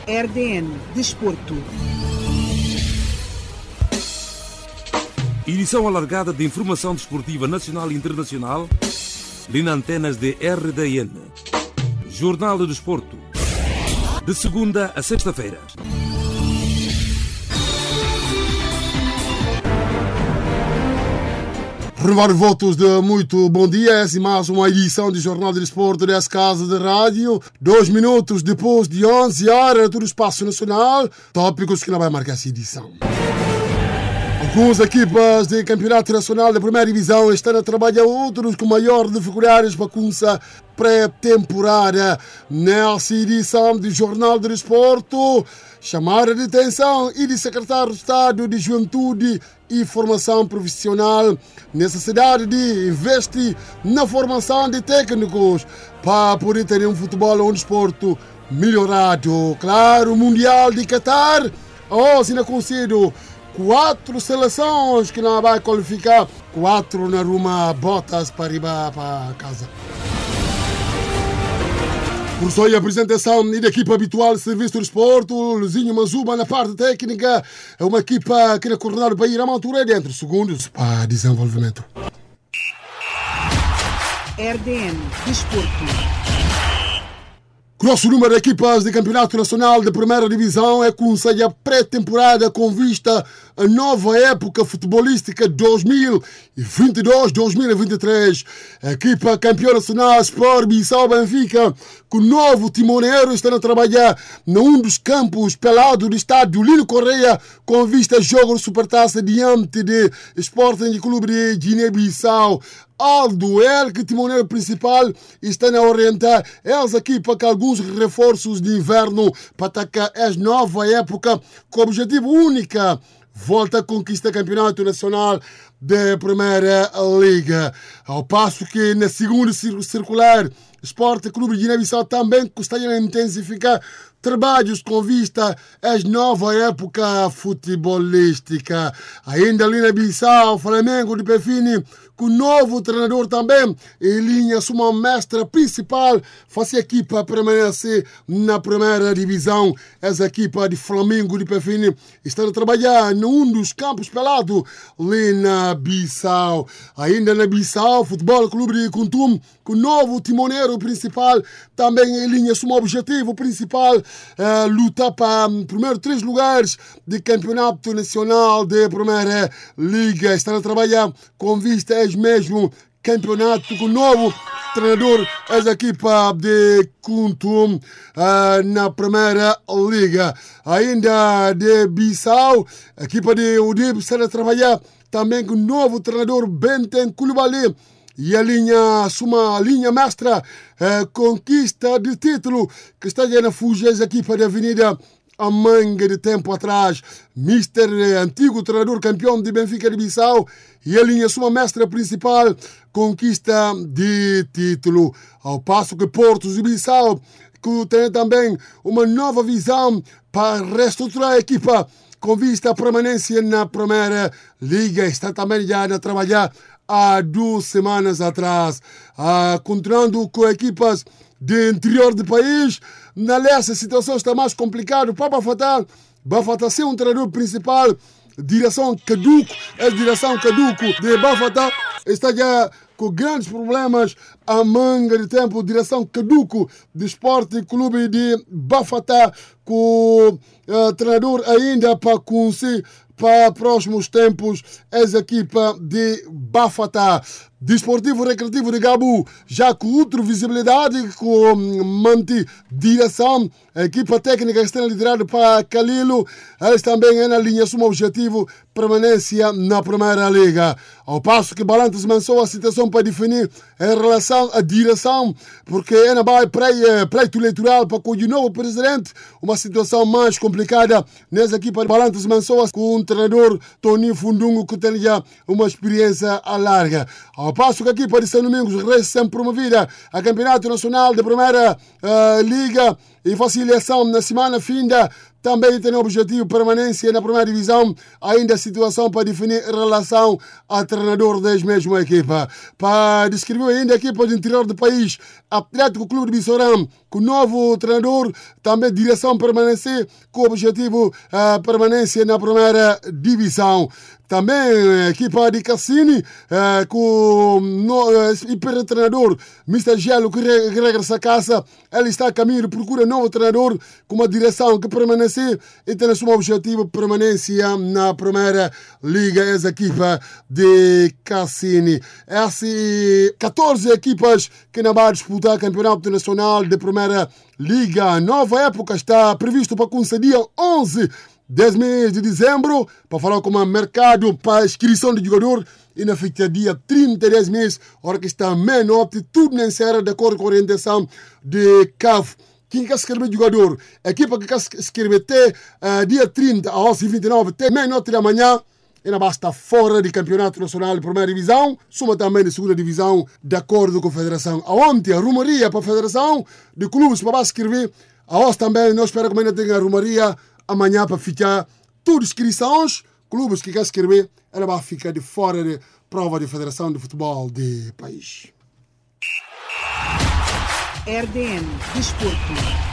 RDN Desporto. Edição alargada de informação desportiva nacional e internacional, nas antenas de RDN. Jornal do Desporto, de segunda a sexta-feira. Renovar votos de muito bom dia. Essa é mais uma edição do Jornal do Desporto dessa casa de rádio. 2 minutos depois de 11 horas do Espaço Nacional. Tópicos que não vai marcar essa edição. Algumas equipas de campeonato nacional da primeira divisão estão a trabalhar, outros com maior dificuldades para começar pré-temporada. Nessa edição do Jornal do Desporto, chamar a atenção e de secretário de Estado de Juventude e Formação Profissional, necessidade de investir na formação de técnicos para poder ter um futebol ou um desporto melhorado. Claro, o Mundial de Qatar, se não consigo 4 seleções que não vai qualificar, 4 na Roma, botas para ir para casa. Por só a apresentação da equipa habitual de Serviço do Desporto, Luzinho Mazuba na parte técnica, é uma equipa que na coordenada para ir à altura dentro, segundos para desenvolvimento. RDN Desporto. Grosso número de equipas de campeonato nacional da primeira divisão é começar a pré-temporada com vista a nova época futebolística 2022-2023. A equipa campeã nacional Sport Bissau Benfica, com o novo timoneiro, está a trabalhar num dos campos pelado do estádio Lino Correia com vista a jogo de supertaça diante de Sporting Clube de Guiné-Bissau. Aldo El, que timoneiro principal, está a orientar essa equipa com alguns reforços de inverno para atacar a nova época com o objetivo único: volta a conquistar o campeonato nacional da Primeira Liga. Ao passo que na segunda circular, Sport Clube de Guiné-Bissau também gostaria de intensificar trabalhos com vista à nova época futebolística. Ainda ali na Bissau, Flamengo de Pefini, com o novo treinador também em linha, sua mestra principal, faz a equipa permanecer na primeira divisão. Essa equipa de Flamengo de Pefini está a trabalhar num dos campos pelados ali na Bissau. Ainda na Bissau, Futebol Clube de Kuntum, com o novo timoneiro principal, também em linha, seu objetivo principal, lutar para primeiro 3 lugares de campeonato nacional da Primeira Liga. Está a trabalhar com vista a mesmo campeonato com o novo treinador, essa equipa de Kuntum na Primeira Liga. Ainda de Bissau, a equipa de Udib está a trabalhar também com o novo treinador Benten Coulibaly. E a sua linha mestra, conquista de título que está a fugir a equipa da Avenida a manga de tempo atrás. Mister, antigo treinador campeão de Benfica de Bissau, e a linha sua mestra principal, conquista de título. Ao passo que Portos de Bissau, que tem também uma nova visão para reestruturar a equipa com vista à permanência na Primeira Liga, está também já a trabalhar há 2 semanas atrás, continuando com equipas de interior do país. Na leste a situação está mais complicada para Bafatá ser um treinador principal, direção Caduco, a direção Caduco de Bafatá está já com grandes problemas a manga de tempo. Direção Caduco de Esporte Clube de Bafatá, com treinador ainda para conseguir para próximos tempos essa equipa de Bafatá. Desportivo Recreativo de Gabu, já com outra visibilidade, com manti direção, a equipa técnica está liderada para Calilo, eles também é na linha, seu objetivo, permanência na Primeira Liga. Ao passo que Balantes lançou a situação para definir em relação à direção, porque é na pleito eleitoral para com o novo presidente, uma situação mais complicada nessa equipa de Balantes lançou com o treinador Tony Fundungo, que tem já uma experiência larga. Ao passo que a equipa de São Domingos recém-promovida a Campeonato Nacional da Primeira Liga e facilitação na semana finda também tem o objetivo de permanência na primeira divisão, ainda a situação para definir relação ao treinador da mesma equipa. Para descrever ainda a equipa do interior do país, Atlético Clube de Bissorã, com o novo treinador, também direção permanecer com o objetivo de permanência na primeira divisão. Também a equipa de Cassini, com o hiper-treinador Mr. Gelo, que regressa a casa. Ele está a caminho de procura novo treinador com uma direção que permanecer e tem como objetivo permanência na primeira liga. Essa equipa de Cassini. Essas 14 equipas que não vão disputar o campeonato nacional de primeira liga. A nova época está previsto para começar dia 11 mês de dezembro, para falar como mercado para inscrição de jogador, e na feita dia 30 de mês, hora que está meia-noite, tudo na encerra de acordo com a orientação de CAF. Quem quer escrever jogador, a equipa que quer escrever até dia 30 a 11h29, até meia-noite da manhã, ainda basta fora do campeonato nacional de primeira divisão, soma também de segunda divisão, de acordo com a federação. Ontem, a rumoria para a federação de clubes para escrever, a hoje também, nós esperamos que ainda tenha a rumoria amanhã para ficar todas as inscrições, clubes que querem escrever, ela vai ficar de fora da prova de Federação de Futebol do país. RDN Desporto.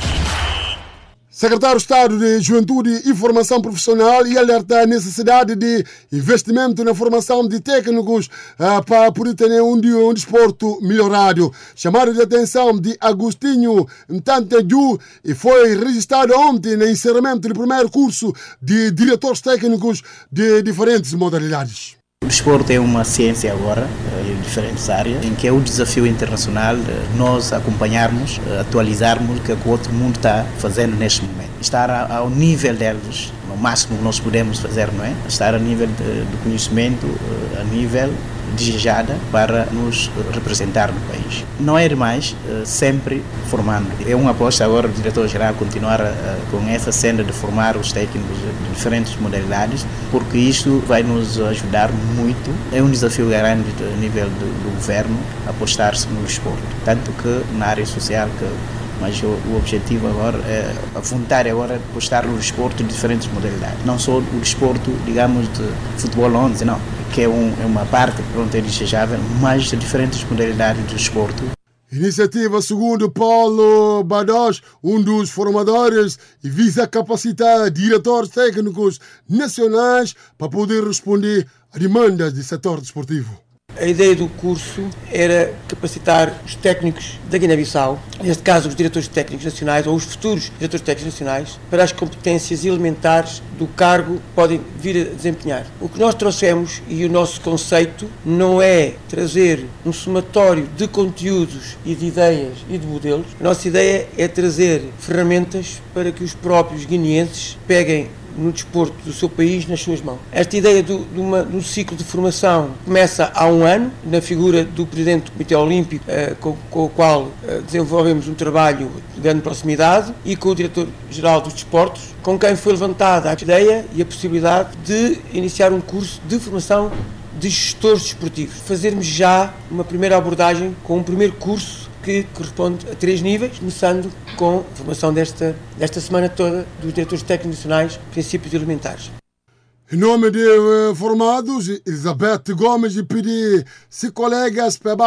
Secretário de Estado de Juventude e Formação Profissional e alerta a necessidade de investimento na formação de técnicos para poder ter um desporto melhorado. Chamado de atenção de Agostinho Ntanteju e foi registrado ontem no encerramento do primeiro curso de diretores técnicos de diferentes modalidades. O desporto é uma ciência agora, em diferentes áreas, em que é um desafio internacional nós acompanharmos, atualizarmos o que o outro mundo está fazendo neste momento. Estar ao nível deles, no máximo que nós podemos fazer, não é? Estar a nível de conhecimento, a nível desejada para nos representar no país. Não é demais, sempre formando. É uma aposta agora do diretor-geral continuar com essa senda de formar os técnicos de diferentes modalidades, porque isto vai nos ajudar muito. É um desafio grande a nível do governo apostar-se no desporto. Tanto que na área social, mas o objetivo agora, a vontade agora é apostar no desporto de diferentes modalidades. Não só o desporto, digamos, de futebol 11, não, que é uma parte que é desejável, mas de diferentes modalidades de desporto. Iniciativa, segundo Paulo Bados, um dos formadores, e visa capacitar diretores técnicos nacionais para poder responder a demandas do setor desportivo. A ideia do curso era capacitar os técnicos da Guiné-Bissau, neste caso os diretores técnicos nacionais ou os futuros diretores técnicos nacionais, para as competências elementares do cargo que podem vir a desempenhar. O que nós trouxemos e o nosso conceito não é trazer um somatório de conteúdos e de ideias e de modelos. A nossa ideia é trazer ferramentas para que os próprios guineenses peguem no desporto do seu país nas suas mãos. Esta ideia do ciclo de formação começa há um ano, na figura do Presidente do Comitê Olímpico, com o qual desenvolvemos um trabalho de grande proximidade, e com o Diretor-Geral dos Desportos, com quem foi levantada a ideia e a possibilidade de iniciar um curso de formação de gestores desportivos. Fazermos já uma primeira abordagem com um primeiro curso que corresponde a 3 níveis, começando com a formação desta semana toda dos diretores técnicos nacionais, princípios elementares. Em nome de formados, Elizabeth Gomes pede se colegas para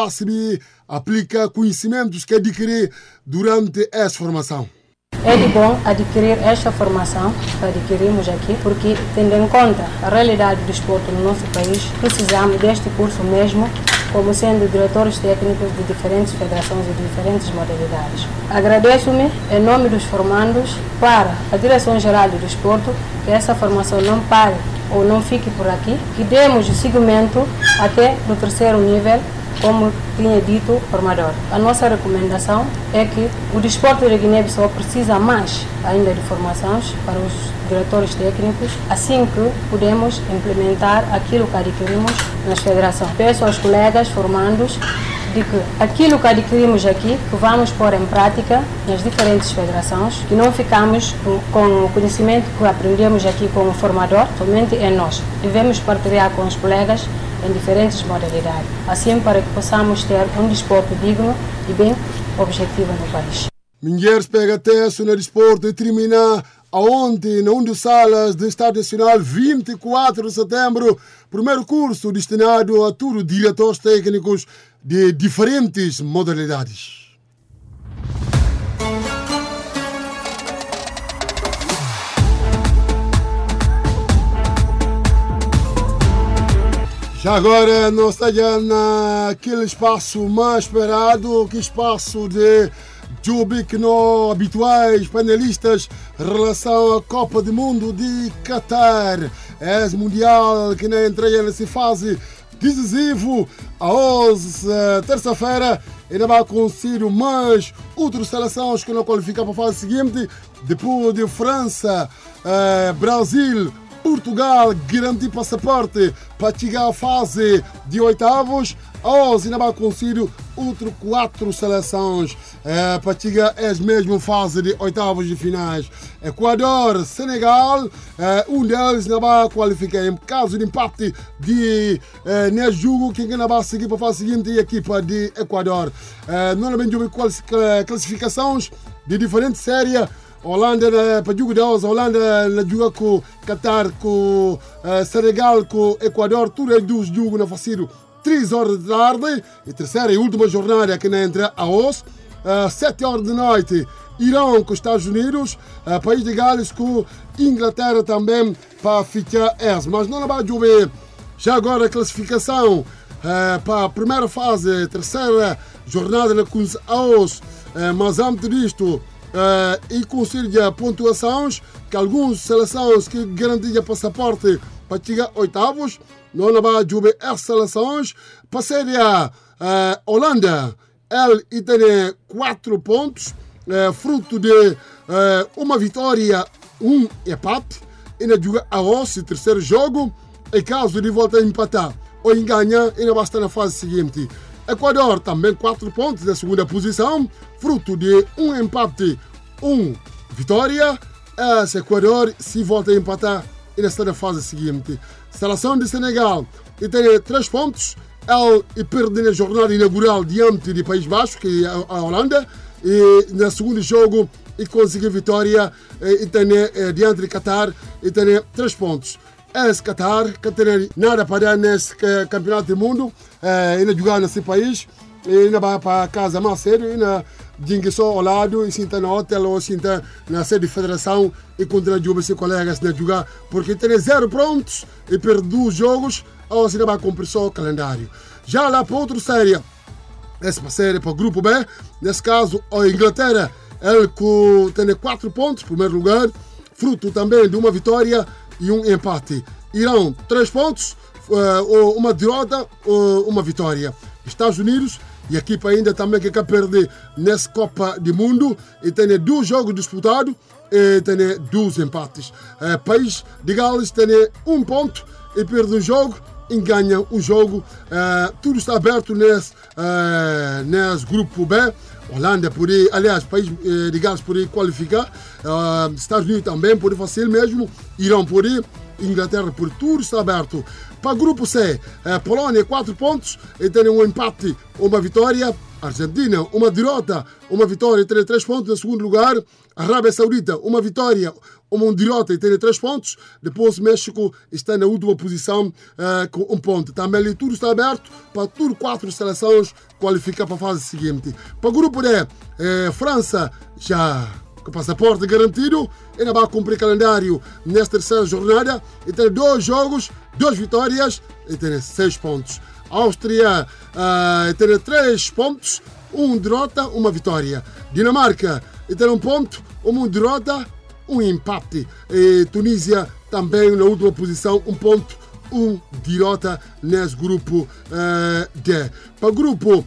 aplicar conhecimentos que adquirir durante essa formação. É de bom adquirir esta formação que adquirimos aqui, porque, tendo em conta a realidade do desporto no nosso país, precisamos deste curso mesmo, como sendo diretores técnicos de diferentes federações e de diferentes modalidades. Agradeço-me, em nome dos formandos, para a Direção-Geral do Desporto, que essa formação não pare ou não fique por aqui, que demos seguimento até no 3º nível, como tinha dito o formador. A nossa recomendação é que o desporto da Guiné-Bissau precisa mais ainda de formações para os diretores técnicos, assim que podemos implementar aquilo que adquirimos nas federações. Peço aos colegas formandos de que aquilo que adquirimos aqui, que vamos pôr em prática nas diferentes federações, que não ficamos com o conhecimento que aprendemos aqui com o formador, somente em nós. Devemos partilhar com os colegas em diferentes modalidades, assim para que possamos ter um desporto digno e bem objetivo no país. Mulheres pega texto no desporto e termina Aonde, na das salas do Estado Nacional, 24 de setembro, primeiro curso destinado a todos os diretores técnicos de diferentes modalidades. Já agora nós estamos naquele espaço mais esperado, que espaço de que nós habituais panelistas em relação à Copa do Mundo de Qatar. É o Mundial que não entra nessa fase decisiva. A hoje, terça-feira, ainda vai acontecer mais outras seleções que não qualificam para a fase seguinte. Depois de França, Brasil, Portugal garantir passaporte para chegar à fase de oitavos. Hoje ainda vai acontecer outras 4 seleções para chegar à mesma fase de oitavos de finais. Equador, Senegal, um deles ainda vai qualificar. Em caso de empate nesse jogo, quem ainda vai seguir para a fase seguinte é a equipa de Equador. Não há classificações de diferentes séries. Holanda, para jogo de hoje, Holanda joga com Qatar, com Senegal, com Equador, tudo é dos jogos na facido 3 horas da tarde. E terceira e última jornada que não entra a hoje, 7 horas da noite, Irão com Estados Unidos, País de Gales com Inglaterra também para ficar essa. Mas não vai chover. Já agora a classificação para a primeira fase, terceira jornada com os hoje, mas antes disto, e considera pontuações que algumas seleções que garantiam passaporte para chegar oitavos, não vai jogar as seleções. Passaria a Holanda, ela tem 4 pontos, fruto de uma vitória, um empate, e ainda joga a hoje, terceiro jogo, em caso de volta a empatar ou em ganhar, ainda vai estar na fase seguinte. Equador também 4 pontos na segunda posição, fruto de um empate, um vitória. Esse Equador, se volta a empatar, ainda está na fase seguinte. Seleção de Senegal tem 3 pontos, ela perde na jornada inaugural diante do País Baixo, que é a Holanda, e no segundo jogo e conseguiu vitória e tem diante de Qatar e tem 3 pontos. Esse Qatar, que tem nada para dar nesse campeonato do mundo, ainda jogar nesse país, e ainda vai para casa mais cedo, ainda dingue só ao lado, e sinta no hotel ou sinta na sede de federação e continua a jogar seus colegas a jogar, porque tem 0 pontos e perde 2 jogos, ou ainda vai cumprir só o calendário. Já lá para outra série, essa série para o grupo B, nesse caso a Inglaterra, ele tem 4 pontos, primeiro lugar, fruto também de uma vitória e um empate. Irão, 3 pontos, uma derrota, uma vitória. Estados Unidos, e a equipa ainda também que quer perder nessa Copa do Mundo, e tem 2 jogos disputados e tem 2 empates. País de Gales tem 1 ponto e perde um jogo e ganha um jogo. Tudo está aberto nesse grupo B. Holanda poderia, aliás, País de Gales poderia qualificar, Estados Unidos também pode fazer mesmo, Irão poderia, Inglaterra por tudo está aberto. Para o grupo C, Polônia 4 pontos e tem um empate, uma vitória. Argentina, uma derrota, uma vitória e tem 3 pontos no segundo lugar. Arábia Saudita, uma vitória, uma derrota e tem 3 pontos. Depois México está na última posição com 1 ponto. Também ali tudo está aberto para tudo 4 seleções qualificar para a fase seguinte. Para o grupo D, França já com passaporte garantido, ainda vai cumprir calendário nesta terceira jornada e tem 2 jogos, 2 vitórias e tem 6 pontos. Áustria tem 3 pontos, 1 derrota, 1 vitória. Dinamarca tem 1 ponto, 1 derrota, 1 empate. E Tunísia também na última posição, 1 ponto, 1 derrota nesse grupo D. Para o grupo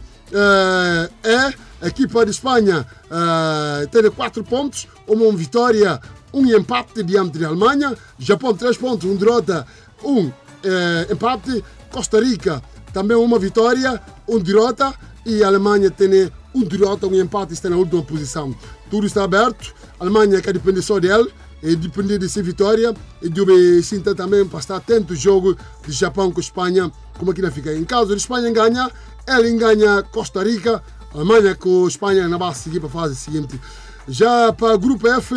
E, a equipa de Espanha tem 4 pontos, 1 vitória, 1 empate diante da Alemanha. Japão 3 pontos, 1 derrota, 1 empate. Costa Rica também 1 vitória, 1 derrota. E a Alemanha tem 1 derrota, 1 empate, está na última posição. Tudo está aberto. A Alemanha quer depender só dela e depender de sua vitória. E deve sentar também para estar atento ao jogo de Japão com Espanha, como é que não fica. Em caso de Espanha ganhar, ela ganha Costa Rica. A Alemanha com Espanha não vai seguir para a fase seguinte. Já para o grupo F,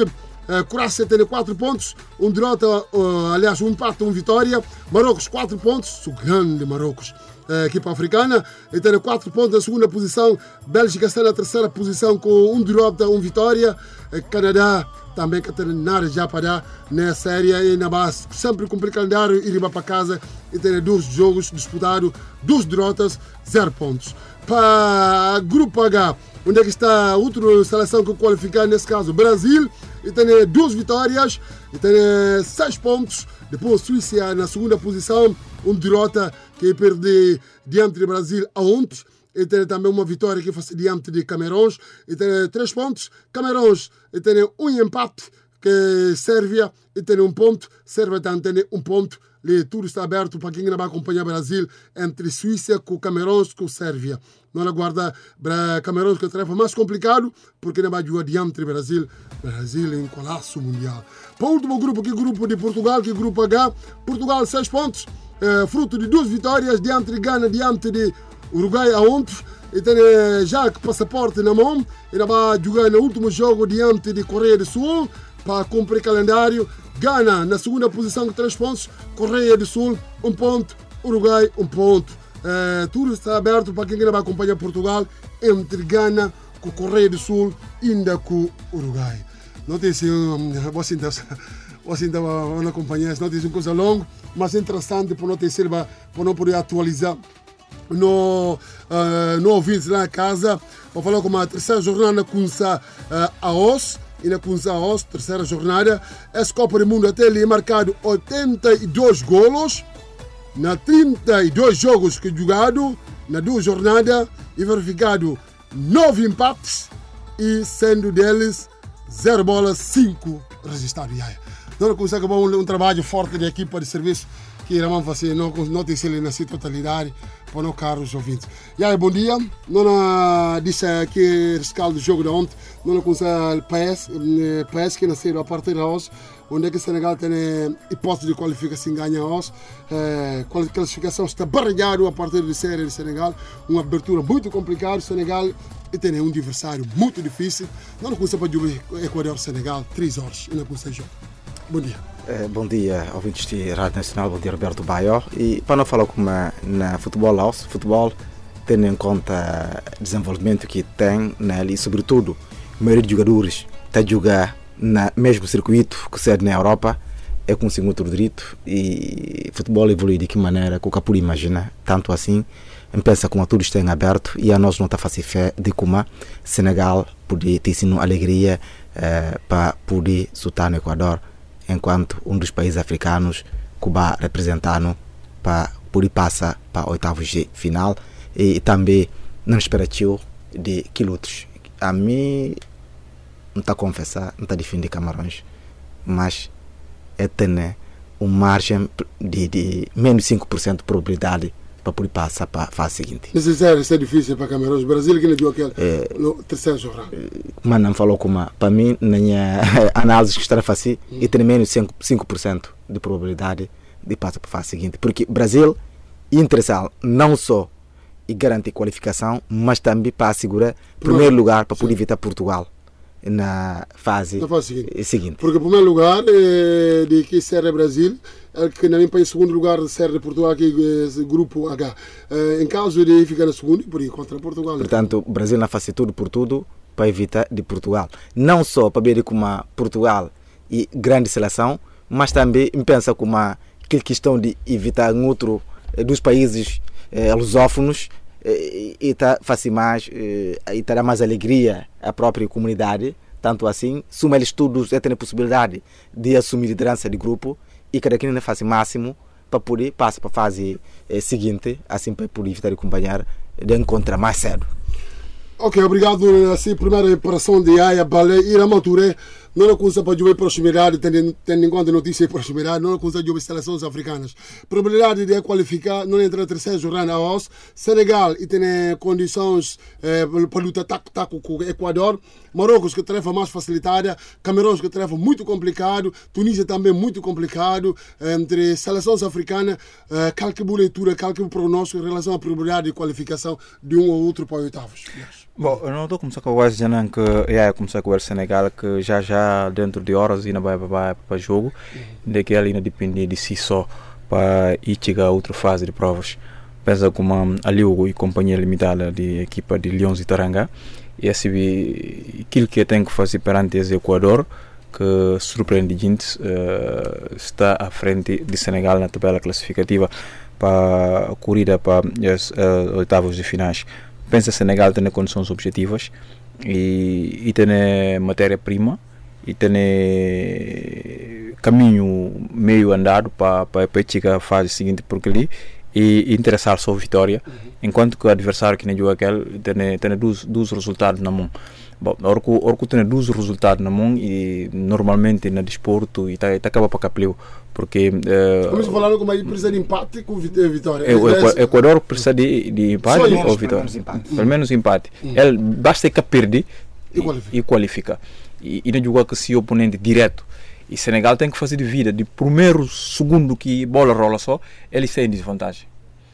Croácia tem 4 pontos, um derrota, aliás, um empate, uma vitória. Marrocos 4 pontos, o grande Marrocos. Equipa africana, e tem 4 pontos na segunda posição. Bélgica está na terceira posição com um derrota, uma vitória. Canadá também que tem nada já para dar na série e na base. Sempre cumprir calendário e ir para casa e tem 2 jogos disputados, 2 derrotas, 0 pontos. Para Grupo H, onde é que está a outra seleção que qualifica, nesse caso Brasil, e tem 2 vitórias e tem 6 pontos. Depois Suíça na segunda posição, um derrota que perde diante do Brasil ontem. E tem também uma vitória que faz diante de Camarões. E tem 3 pontos. Camarões tem um empate que Sérvia e tem 1 ponto. Sérvia também tem 1 ponto. E tudo está aberto para quem não vai acompanhar o Brasil entre Suíça, com Camarões, com Sérvia. Não aguarda para Camarões, que é a tarefa mais complicada, porque não vai jogar diante do Brasil. Brasil em colapso mundial. Para o último grupo, que é o grupo de Portugal, que é o grupo H. Portugal 6 pontos, fruto de 2 vitórias diante de Gana, diante de Uruguai ontem. E tem já que passaporte na mão. E vai jogar no último jogo diante de Coreia do Sul para cumprir calendário. Gana na segunda posição com 3 pontos, Coreia do Sul 1 ponto, Uruguai 1 ponto. Tudo está aberto para quem vai acompanhar Portugal entre Gana com Coreia do Sul e ainda com Uruguai. Não tem sido, você não acompanhar, não tem sido coisa longa, mas interessante para não ter sido, para não poder atualizar no ouvintes lá na casa. Vou falar com a terceira jornada com a OS. E na Kunzaos, terceira jornada, essa Copa do Mundo até ali marcado 82 golos na 32 jogos que jogado na 2 jornadas e verificado 9 empates e sendo deles 0 bolas, 5 registrados. Não consegue um trabalho forte da equipa de serviço que irão fazer, não tem sido na sua totalidade para não caros ouvintes. Bom dia, não disse que rescaldo do jogo de ontem, não consegue país que nasceu a partir de hoje, onde é que o Senegal tem hipótese de qualificação e ganha hoje. A classificação está baralhada a partir da série de Senegal, uma abertura muito complicada. O Senegal e tem um adversário muito difícil, não consegue jogar Equador-Senegal 3 horas, não consegue jogar. Bom dia. Bom dia, ouvintes de Rádio Nacional, bom dia Roberto Baio. E para não falar como na futebol, tendo em conta o desenvolvimento que tem nele e sobretudo a maioria de jogadores está a jogar no mesmo circuito que sede na Europa, é com o segundo direito e o futebol evolui de que maneira que o Capuri imagina, tanto assim, pensa como tudo está em aberto e a nós não está fácil fé de como Senegal poder ter sido alegria para poder soltar no Equador, enquanto um dos países africanos que vai representando para poder passar para oitavos de final e também não esperatiu de quilotes. A mim não está a confessar, não está a defender Camarões, mas é ter uma margem de menos 5% de probabilidade para poder passar para a fase seguinte. Isso é difícil para Camarões. O Brasil que não deu aquele terceiro jornada. Mas não falou como para mim, na minha análise que está a fazer, e tem menos 5% de probabilidade de passar para a fase seguinte. Porque o Brasil interessa não só e garantir qualificação, mas também para assegurar primeiro lugar para poder evitar Portugal na fase seguinte. Porque o primeiro lugar de que serve Brasil, que também para em segundo lugar serve Portugal, que é o grupo H. Em caso de ficar na segunda, por aí contra Portugal. Portanto, o Brasil não faz tudo por tudo para evitar de Portugal. Não só para ver como Portugal e grande seleção, mas também pensa como aquela questão de evitar um outro dos países lusófonos e tá fácil mais e terá mais alegria à própria comunidade, tanto assim suma eles todos têm a possibilidade de assumir liderança de grupo e cada quem faz o máximo para poder passar para a fase seguinte, assim para poder evitar acompanhar de encontrar mais cedo. Ok, obrigado. Assim, primeira reparação de Aya Balé e Ramaturé. Não é coisa para jogar proximidade, tendo em conta notícias de proximidade, não é coisa de jogar seleções africanas. Probabilidade de qualificar, não entra a terceira jornada a OS. Senegal e tem condições para lutar taco com o Equador. Marrocos que tarefa mais facilitada. Camarões que tarefa muito complicado. Tunísia também muito complicado. Entre seleções africanas, calque boa leitura, calque prognóstico em relação à probabilidade de qualificação de um ou outro para oitavos. Yes. Bom, eu não estou a começar com o West Janan, que é começar com o Senegal, que já dentro de horas ainda vai para jogo, de que ele ainda depende de si só para ir chegar a outra fase de provas. Pensa como a Liugo e companhia limitada de equipa de Lions e Taranga, e aquilo que tem que fazer perante o Equador, que surpreendente está à frente de Senegal na tabela classificativa para a corrida para as oitavas de finais. Pensa que Senegal tem condições objetivas e tem matéria-prima e tem caminho meio andado para chegar à fase seguinte porque ali e interessar só a vitória, enquanto que o adversário que nem joga aquele tem dois resultados na mão. Bom, orco tem dois resultados na mão e normalmente na desporto e tá acaba para capliu porque vamos falar como aí precisa de empate com vitória. O Equador precisa de empate ou vitória, pelo menos empate. Ele basta que perde e qualifica e não joga que se oponente direto. E Senegal tem que fazer de vida de primeiro segundo que bola rola só, ele está em desvantagem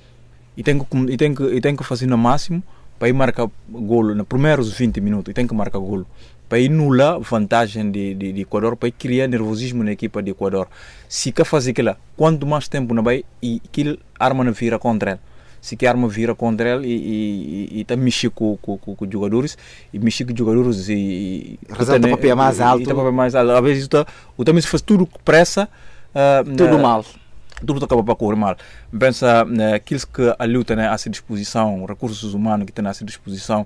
e tem que fazer no máximo para ir marcar golo nos primeiros 20 minutos, e tem que marcar golo para ir nular vantagem de Equador, para ir criar nervosismo na equipa de Equador. Se quer fazer aquilo, quanto mais tempo não vai e aquilo arma não vira contra ele. Se que a arma vira contra ele e está mexendo com os jogadores e mexer com os jogadores e razão do papel mais alto. Às vezes o também se faz tudo com pressa, tudo mal. Tudo acaba para correr mal. Pensa aqueles que a luta tem à sua disposição, recursos humanos que têm à sua disposição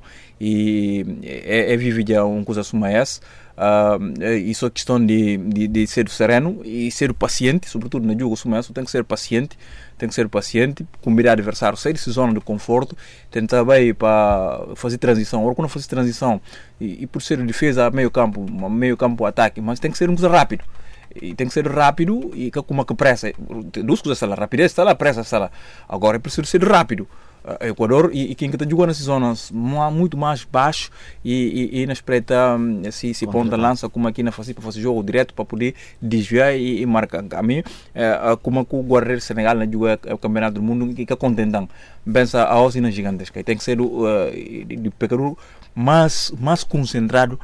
e viver já uma coisa como essa. Isso é questão de ser sereno e ser paciente, sobretudo no jogo como esse, tem que ser paciente, combinar adversário, sair dessa zona de conforto, tentar bem para fazer transição. Ou quando fazer transição e por ser defesa meio campo ataque, mas tem que ser uma coisa rápido. E tem que ser rápido e com uma pressa. Duas coisas, a rapidez está lá, a pressa está lá. Agora é preciso ser rápido. Equador e quem está jogando nessas zonas muito mais baixo e na espreita se ponta lança como aqui na para fazer jogo direto para poder desviar e marcar. A mim como o Guerreiro Senegal na joga o campeonato do mundo que contentam pensa a usina gigantesca e tem que ser de pecador mais concentrado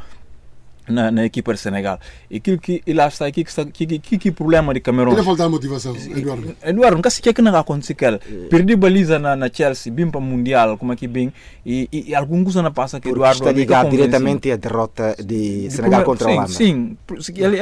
na equipa de Senegal. E aquilo que lá está aqui que problema de Camerun. Ele falta motivação, Eduardo, nunca se quer que não aconteça aquilo. Perdi baliza na Chelsea, bem para o Mundial, como aqui bem, e algum coisa não passa que Eduardo está ligado diretamente à derrota de Senegal contra a Holanda. Sim, ele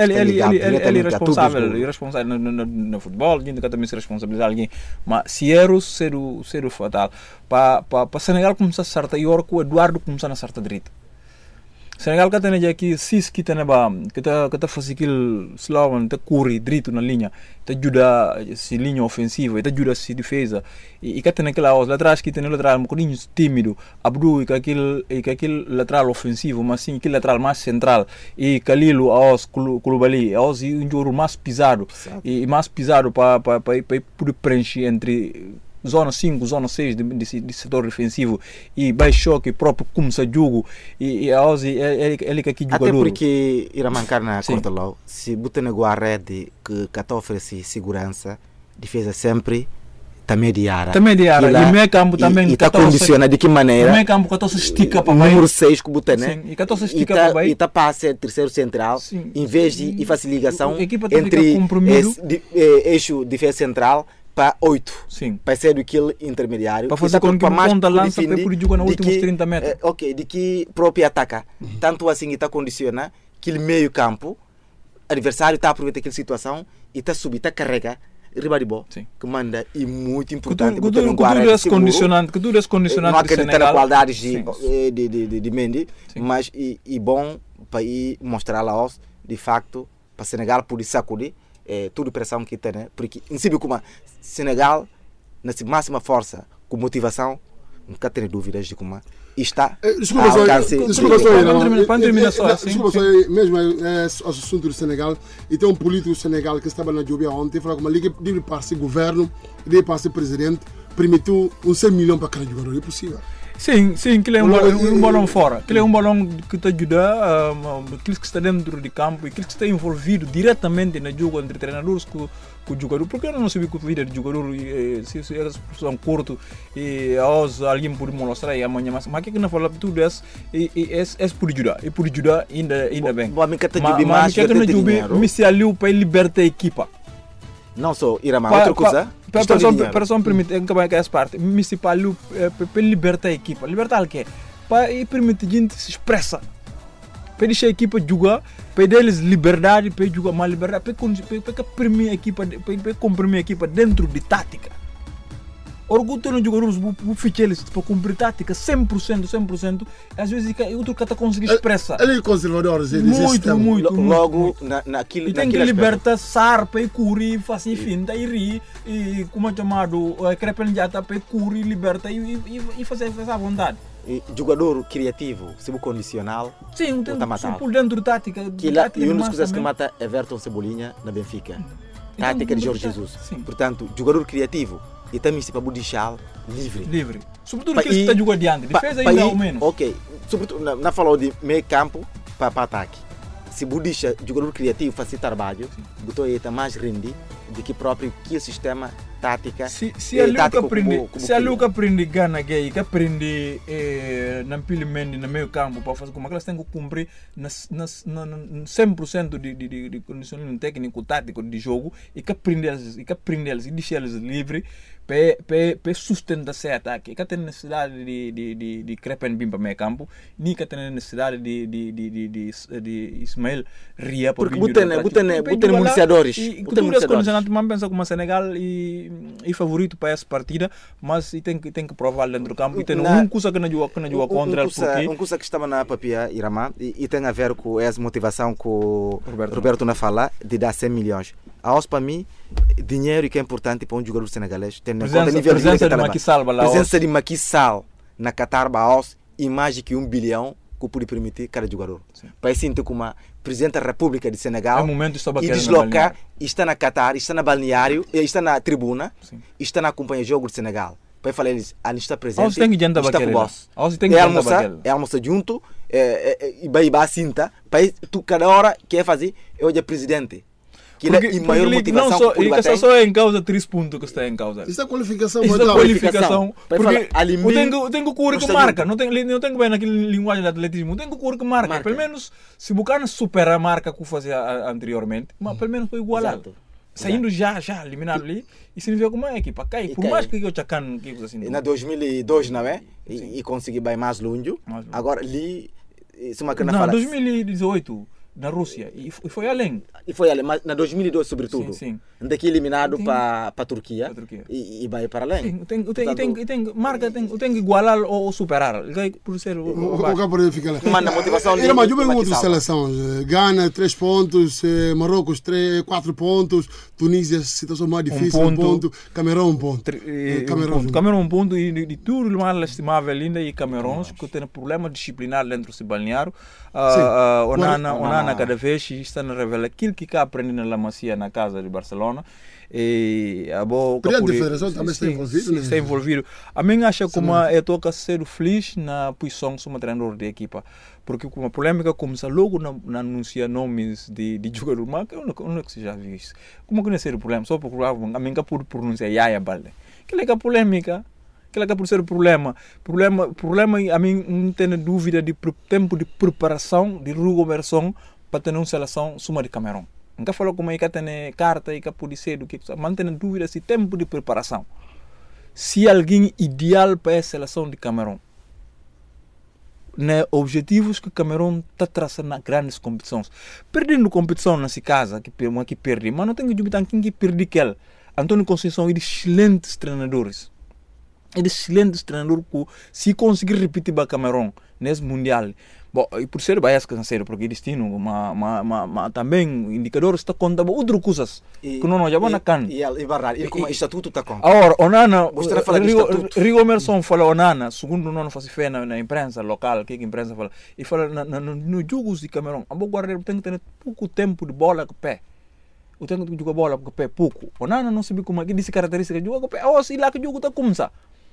é responsável no futebol, a gente também se responsabilizar alguém, mas se erro ser o fatal. Para Senegal começar a acertar e o Eduardo começar a acertar direito. Senegal que tem aqui sis que está fazendo aquilo slow, está corre direito na linha, está ajuda se linha ofensiva, está ajuda se defesa e que tem aquela os laterais que tem o lateral um bocadinho tímido, Abdu e que aquele lateral ofensivo, mas sim aquele lateral mais central e Khalilou aos Koulibaly aos um jogo mais pisado e mais pisado para poder preencher entre zona 5, zona 6 de setor defensivo e baixou que próprio começa a jogo e a Ozzy ele que aqui jogador. Até porque irá mancar na Cortalão, se botar na rede que está oferece segurança, defesa sempre também de área. E meio campo também está condicionado de que maneira? O meio campo que se estica para número 6 que botar, né? E que se estica para baixo. E está para ser terceiro central, em vez de fazer ligação entre eixo defesa central para 8, para ser aquele intermediário para fazer com que o ponta lança para poder jogar nos últimos 30 metros de que próprio ataca tanto assim está condiciona aquele meio campo adversário está aproveitando aquela situação e está subir, está carrega riba de bola que manda e muito importante que tudo esse condicionante não acredita na qualidade de Mendy mas e bom para ir mostrar lá de facto para Senegal poder sacudir tudo pressão que tem, né? Porque em si como Senegal na máxima força com motivação nunca tem dúvidas de como está desculpa só mesmo o assunto do Senegal e tem um político do Senegal que estava na Júbia ontem falou como ele deve passar governo deve passar presidente permitiu 100 milhões para cada jogador, é possível. Sim, aquele é um balão fora. Aquele é um balão que te ajuda, aqueles que estão dentro de campo e aqueles que estão envolvidos diretamente no jogo entre treinadores com o jogador. Porque eu não sabia que o vida do jogador, se é expressão curto, e alguém pode mostrar e amanhã, mas o que não fala tudo é por ajudar. E por ajudar ainda bem. Mas que não ajuda, me se aliou para libertar a equipa. Não só Irama, outra coisa. Pessoal permite que essa parte, me se para libertar a equipa. Libertar o quê? Para permitir a gente se expressa. Para deixar a equipa jogar, para dar-lhes liberdade, para jogar mais liberdade, para comprimir a equipa dentro de tática. Orgulho nos jogadores, o ficheles para cumprir tática 100%, às vezes outro que está conseguindo expressar. Ele é conservador, muito. Logo, naquilo. E tem que libertar SAR para correr, fazer fim, daí rir, e como é chamado, crepenjata para correr, libertar e fazer à vontade. Jogador criativo, subcondicional. Sim, tem por dentro de tática. E uma das coisas que mata é Everton Cebolinha na Benfica. Tática de Jorge Jesus. Portanto, jogador criativo. E também se para deixar livre. Sobretudo que ele está jogando adiante. Defesa ainda ao menos. Ok. Sobretudo, não falou de meio campo para ataque. Se deixa jogador criativo fazer trabalho, botou ele mais rende do que próprio que sistema tática. Se a Luca aprende Gana Gay, que aprende na Pilimendi no meio campo para fazer como elas têm que cumprir 100% de condicionamento técnico tático de jogo e que aprende eles e deixa eles livres para sustentar esse ataque. Que tem necessidade de Crepen bem para meio campo, nem que tem necessidade de Ismael Ria para porque botem municiadores. E todas as condicionantes, mas pensa como Senegal e favorito para essa partida, mas tem que provar dentro do campo. E tem uma coisa que não joga contra ele. Uma coisa que estava na papia, Irama, e tem a ver com essa motivação que o Roberto na fala de dar 100 milhões. A para mim, dinheiro que é importante para um jogador senegalês. Tem presença de Macky Sall. Presença de Macky Sall na Qatar, e mais que 1 bilhão que pode permitir cada jogador. Para assim, como a Presidente da República de Senegal e deslocar, está na Qatar, está na balneário, está na tribuna, está na companhia de jogo de Senegal. Para falar eles, ali está presente, está com o boss. É almoçar junto, e vai a cinta, para cada hora quer fazer, é o presidente. Que porque, e maior motivação não só, só é em causa 3 pontos que está em causa. Isso é qualificação. Isso é qualificação. Porque eu tenho que cor que marca. Não tenho bem naquele linguagem de atletismo. Eu tenho que cor que marca. Pelo menos, se buscar superar a marca que eu fazia anteriormente, mas pelo menos foi igualado. Saindo já eliminado ali, e se vê como é a equipa cai. Por mais que eu chacano que assim. Na 2002, não é? E consegui ir mais longe. Agora ali, se uma cana fala. 2018. Na Rússia, e foi além. Mas na 2002 sobretudo. Sim. Daqui eliminado para a Turquia e vai para além. Sim, tem que igualar ou superar. Por ser o campo fica lá. Mas na motivação ali. Mas eu pergunto seleções. Gana 3 pontos, Marrocos 4 pontos, Tunísia situação mais difícil 1 ponto, Camerão 1 ponto. Camerão 1 ponto e tudo mais estimável ainda e Camerão que tem problema disciplinar dentro do balneário. Onana cada vez está a revelar aquilo que está aprendendo na Macia na casa de Barcelona e a federação também está envolvido. Está envolvido. A mim acha como eu toca ser feliz na posição como treinador de equipa, porque com a polêmica começa logo na anunciar nomes de jogador, mas eu não que já vi isso. Como que não é ser o problema? Só porque a mim que por pronunciar Yaya Balde. Que é a polêmica. Que é por ser o problema, a mim não tenho dúvida de tempo de preparação, de reconversão para ter uma seleção suma de Camerão. Nunca falou como é que tem carta e que pode ser do que mas não tenho dúvida se tempo de preparação. Se alguém ideal para a seleção de Camerão, né, objetivos que Camerão está traçando nas grandes competições. Perdendo competição nessa casa que perde, mas não tenho dúvida quem que perde aquele. Antônio Conceição é de excelentes treinadores. É de excelentes treinadores que se conseguir repetir para Camerão nesse mundial. Bom, e por ser bias canseiro, porque destino, mas também indicadores está contando outras coisas que não já vão na can. E como o estatuto está contando. Agora, Onana, Rigo Emerson fala Onana, segundo não faz fé na imprensa local, que a imprensa fala, e fala nos jogos de Camerão, a boa guarda tem que ter pouco tempo de bola com o pé. Eu tenho que jogar bola com o pé pouco. Onana não sabe como é que disse característica de jogar com o pé. Se lá que o jogo está começando.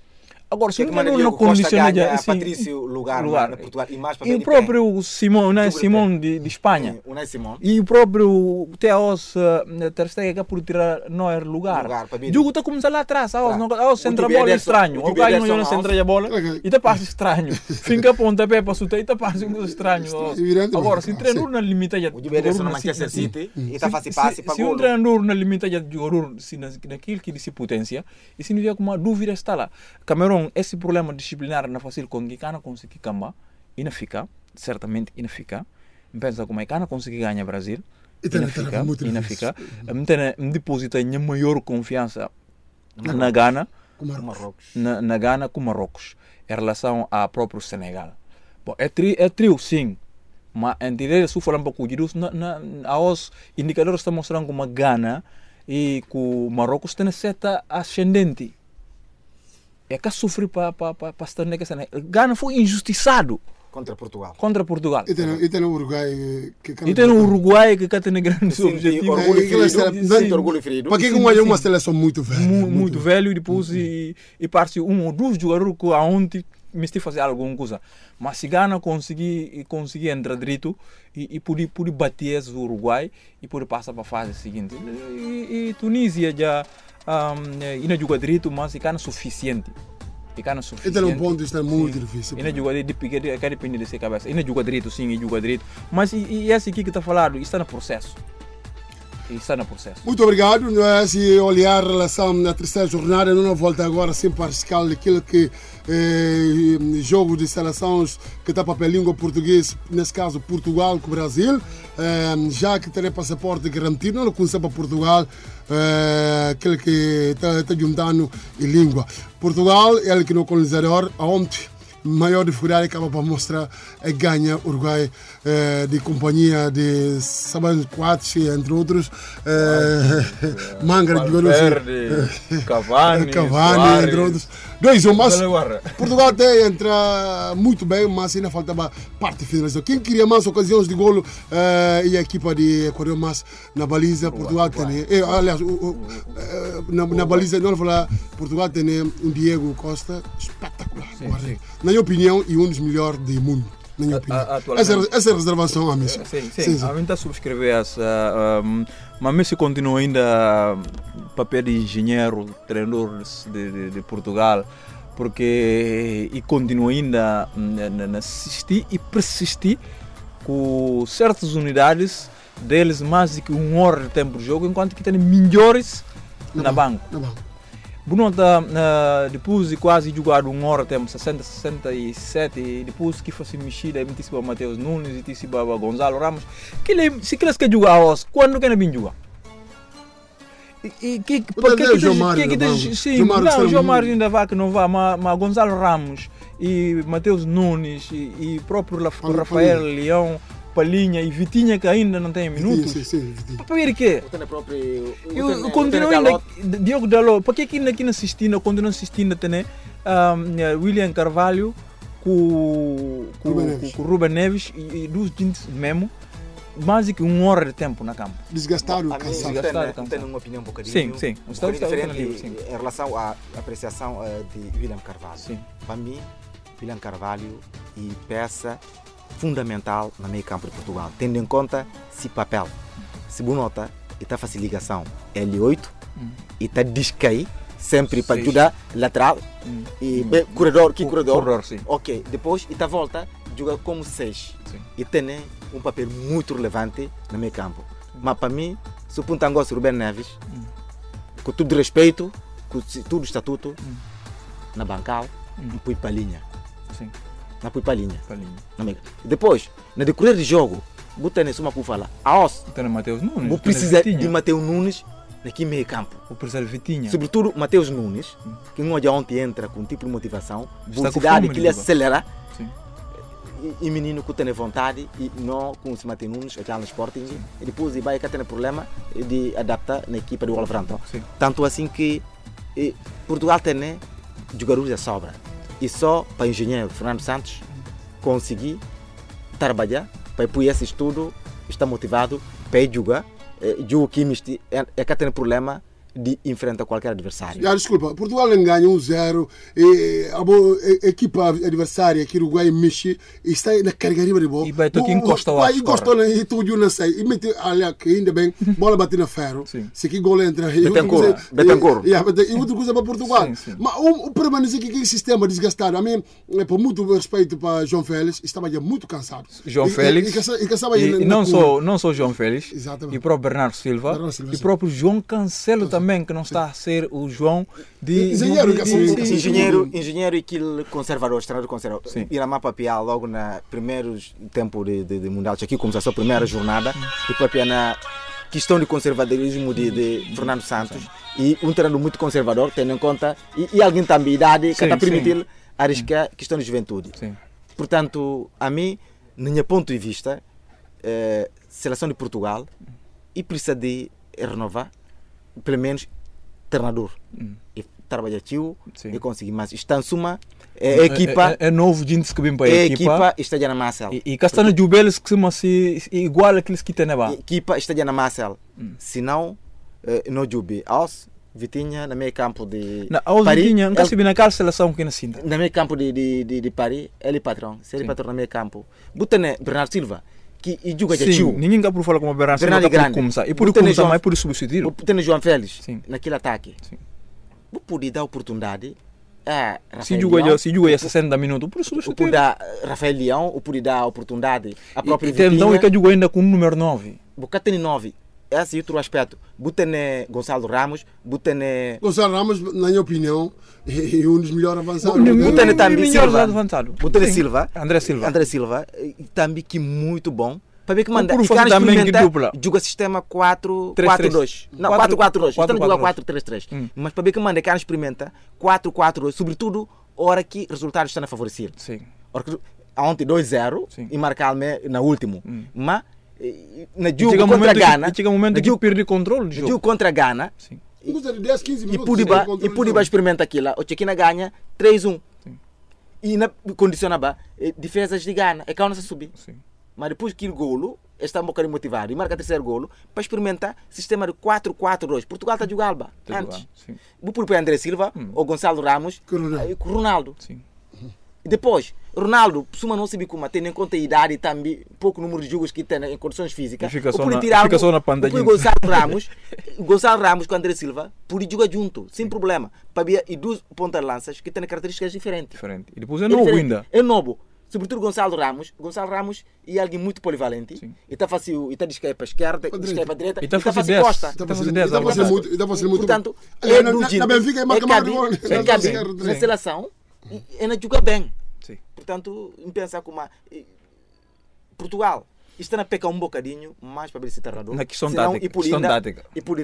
Agora, se que o treinador não condiciona Patrício lugar no Portugal e mais para e o próprio Simão, né, Simão de Espanha. E o próprio Teos Ter Stegen por tirar Neuer lugar. Jogo está começando lá atrás, ao centro a bola é estranho. O cara não centra a bola e está passa estranho. Finca ponta pé para suter e está passa estranho. Agora, se o treinador não limita já o direção na Manchester City e está fácil passe para gol. Se o treinador não limita já jogador naquilo que disse potência, e se não vier com uma dúvida está lá. Camerun, esse problema disciplinar não fácil com que não consegue cambar, e não fica, certamente não fica. Pensa como é que não consegue ganhar Brasil, e não fica. Me deposita a maior confiança na Gana, na Gana com Marrocos, em relação ao próprio Senegal. Bom, é trio, sim. Mas entender se falar um pouco de isso, os indicadores estão mostrando como a Gana e que o Marrocos tem certa ascendente. É que sofre para estar nessa. Gana foi injustiçado contra Portugal. E tem o Uruguai que tem grandes objetivos. Orgulho ferido. Para que é uma seleção muito velha? Muito velho, e depois e parte um ou dois jogadores que aonde me estive fazer alguma coisa. Mas se Gana conseguir entrar direito e poder bater o Uruguai e poder passar para a fase seguinte. E Tunísia já não joga direito, mas é suficiente. Então um ponto está muito difícil. Não joga direito, quer depender de sua cabeça. Não joga direito, sim, e joga direito. Mas esse aqui que está falando está no processo. Muito obrigado. Se olhar a relação na terceira jornada, não volta agora sempre para a escala daquilo que jogo de seleções que está para a língua portuguesa, nesse caso Portugal com o Brasil, já que tem passaporte garantido, não conhece para Portugal, aquele que está juntando em língua. Portugal é ele que no colonizador, aonde maior dificuldade acaba para mostrar é ganha Uruguai de companhia de Saban Quatro, entre outros, Manga de Cavani, entre outros. Mas Portugal até entra muito bem, mas ainda faltava parte finalização. Quem queria mais ocasiões de golo e a equipa de Equador, mas na baliza Portugal tem. Aliás, na baliza, não vou falar, Portugal tem um Diego Costa espetacular. Na minha opinião, e um dos melhores do mundo. Na minha opinião. Essa é a reservação a mim. Sim. A mim está a subscrever essa. Mas se continua ainda papel de engenheiro, treinador de Portugal, porque e continua ainda a assistir e persistir com certas unidades deles mais do que 1 hora de tempo de jogo, enquanto que tem melhores na banco. Bonota, depois de quase jogar 1 hora, temos 60, 67, e depois que fosse mexida, me disse para Matheus Nunes, e disse para Gonzalo Ramos, se eles querem jogar hoje, quando querem vir jogar? O João Mário ainda vai que não vai, mas Gonzalo Ramos e Matheus Nunes e próprio Rafael Leão, Palhinha e Vitinha, que ainda não tem minutos. Para ver o quê? Eu continuo ainda. Diogo Dalot, para que aqui não assistindo, eu continuo assistindo também William Carvalho com Ruben Neves e dos gente mesmo. Mais do que 1 hora de tempo na campo. Desgastado, cansado. Tenho uma opinião um bocadinho. Sim. Diferente em relação à apreciação de William Carvalho. Sim. Para mim, William Carvalho e peça fundamental no meio campo de Portugal, tendo em conta esse papel. Se você nota, ele está fazendo ligação L8 e está descair sempre para ajudar lateral e corredor, sim. Ok, depois ele está volta joga como 6 e tem um papel muito relevante no meio campo. Mas para mim, se o ponto gosta de Ruben Neves, com todo respeito, com todo o estatuto, na bancal, não põe Palhinha. Sim. Não põe Palhinha. Depois, no decorrer do jogo, você tem uma coisa falar. Vou precisar de Matheus Nunes aqui no meio campo. Vou precisar de Vitinha. Sobretudo Matheus Nunes, que ontem entra com um tipo de motivação, velocidade que ele acelera. Sim. E menino que tem vontade e não com se Matheus Nunes aqui no Sporting e depois vai ter problema de adaptar na equipa do Wolverhampton. Tanto assim que Portugal tem jogadores a sobra e só para o engenheiro Fernando Santos conseguir trabalhar para pôr esse estudo, está motivado para jogar. Jogo que tem problema de enfrentar qualquer adversário. Desculpa, Portugal ganha 1-0 e a equipa adversária aqui no Uruguai mexe e está na carga de bola. E vai ter que encostar o Vai encostar e tudo não sai. E mete ali que ainda bem, bola bate na ferro. Se que gol entra. Betancourt. E outra coisa para Portugal. Mas o permanecer que esse sistema desgastado, a mim, por muito respeito para João Félix, estava já muito cansado. João Félix e não só João Félix, e próprio Bernardo Silva, e próprio João Cancelo também, que não está a ser o João de engenheiro e aquele conservador, treinador conservador. Ir a papiar logo no primeiro tempo de Mundial, aqui começou a primeira jornada, e papiar na questão de conservadorismo de Fernando Santos, e um treinador muito conservador, tendo em conta, e alguém também idade, que está permitindo arriscar questão de juventude. Portanto, a mim, no meu ponto de vista, seleção de Portugal e precisa de renovar, pelo menos treinador, e trabalhar tio e conseguir mais. Está em suma, a equipa é novo gente que vem para a equipa está já na Marcel. E Castana Jubeles que são assim igual aqueles que tem na equipa está já na Marcel. Se não, não Jubi. Aos Vitinha na meio campo de Paris. Vitinha, nunca se viu naquela seleção que nasceu. Na meio campo de Paris, ele patrão. Se ele patrão na meio campo. Botane Bernardo Silva. Que joga de tio. Ninguém quer por falar como Bernardo Silva para começar. E por começar mais por substituir. Tem João Félix naquele ataque. Vou poder dar oportunidade a Rafael se joga 60 minutos por substituir. Vou dar Rafael Leão, ou poder dar oportunidade a própria Vitinha. Então ele joga ainda com o número 9. Porque tem 9. Esse é outro aspecto. Botane Gonçalo Ramos, Gonçalo Ramos, na minha opinião, é um dos melhores avançados. Botane também Silva. Botane Silva. André Silva, também que muito bom. Para ver que manda. E cara experimenta, joga sistema 4-4-2. Não, 4-4-2. Então joga 4-3-3. Mas para ver que manda, cara experimenta 4-4-2, sobretudo hora que resultados estão a favorecer. Ontem 2-0 e marcar na último. Mas na jogo contra Gana, chega um momento que perde o controle do jogo. Jogo contra Gana. E Pudiba experimenta aquilo. O Chequina ganha 3-1. E na condicionava defesas de Gana. É que a não se subir. Mas depois que o golo, está um bocadinho motivado e marca o terceiro golo para experimentar sistema de 4-4-2. Portugal está a jogar Alba antes. Vou pôr para André Silva, ou Gonçalo Ramos, com Ronaldo. E depois, Ronaldo, se não se como tendo em conta a idade e também pouco número de jogos que tem em condições físicas, fica só na pandemia. Gonçalo Ramos com André Silva, pode jogar junto, sem problema. Para ver e duas pontas de lanças que têm características diferentes. E depois é novo ainda. É novo. Sobretudo Gonçalo Ramos é alguém muito polivalente. E está fácil, e está de esquerda para a esquerda, de esquerda para a direita, e está fácil costa. Está fácil muito. Portanto, na Benfica é marca na seleção é na jogar bem. Portanto, pensa como Portugal está na peca um bocadinho mais para ver se treinador. Na questão tática. E por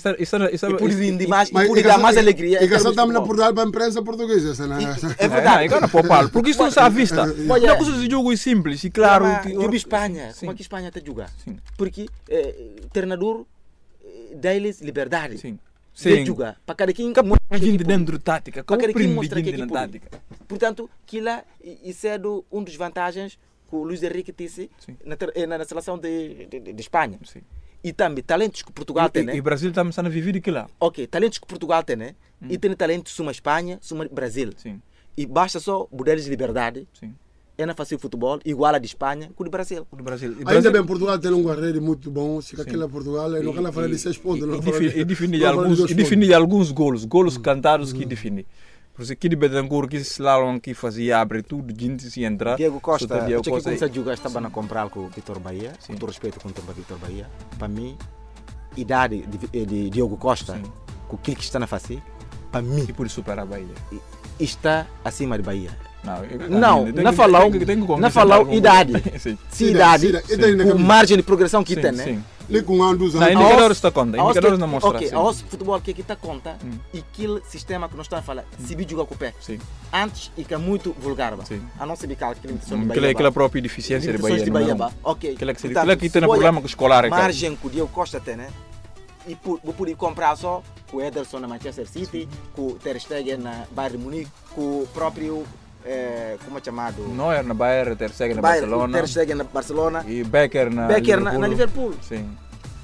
ir mais, e dar mais alegria. E que só estamos na Portugal para a imprensa portuguesa. É verdade. Porque isto não está à vista. Não coisa de jogo é simples e claro. Eu vi Espanha. Como é que a Espanha está a jogar? Porque treinador dá-lhes liberdade. De jogar. Para cada quem vindo dentro de tática. Para cada quem mostra que é tática. Portanto, isso é um dos vantagens que o Luís Henrique disse na seleção de Espanha. E também talentos que Portugal tem. E o Brasil está começando a viver aquilo lá. Ok, talentos que Portugal tem, e tem talentos suma Espanha, suma Brasil. E basta só modelos de liberdade. É na fazer futebol igual a de Espanha com o de Brasil. Ainda bem, Portugal tem um guarreiro muito bom. Se aquela Portugal não quer falar de 6 pontos. E define alguns golos cantados que define. Por isso, aqui de Betancourt, que slalom que fazia, abre tudo, gente se entra. Diego Costa, eu que começa a jogar, estava a comprar com o Vitor Bahia, com todo respeito com o Vitor Bahia. Para mim, a idade de Diego Costa, com aquilo que está na face, para mim, e por superar a Bahia, está acima de Bahia. Não falou idade. Se idade, com margem de progressão que tem, né? Com anos, indicadores está conta, indicadores não mostram. Ok, a futebol que está conta e aquele sistema que nós estamos a falar, se vi jogar com o pé. Antes, e que é muito vulgar, a não se vi aquela limitação de Bahia. Aquela própria deficiência de Bahia. Ok. Aquela que tem problema com escolar. Margem que o Diego Costa tem, né? E vou poder comprar só com o Ederson na Manchester City, com o Ter Stegen na Bayern de Munique, com o próprio como é chamado? Neuer na Bayern, Ter Stegen na Barcelona. Ter Stegen na Barcelona. E Becker na Liverpool. Sim.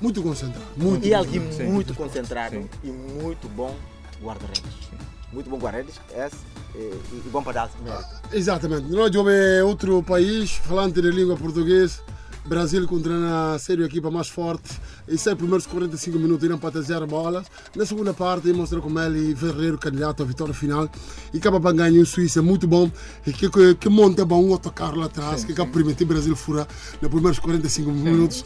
Muito concentrado. E alguém muito concentrado e muito bom guarda-redes. Muito bom guarda-redes e bom para dar mérito. Exatamente. Nós jogamos outro país, falante de língua portuguesa. Brasil contra a série equipa mais forte. E sai primeiros 45 minutos irão para 0 bolas. Na segunda parte, mostra como ele Ferreiro, candidato à vitória final. E acaba para ganhar um Suíça muito bom. E que monta bom um autocarro lá atrás. Que acaba por permitir o Brasil furar nos primeiros 45 minutos.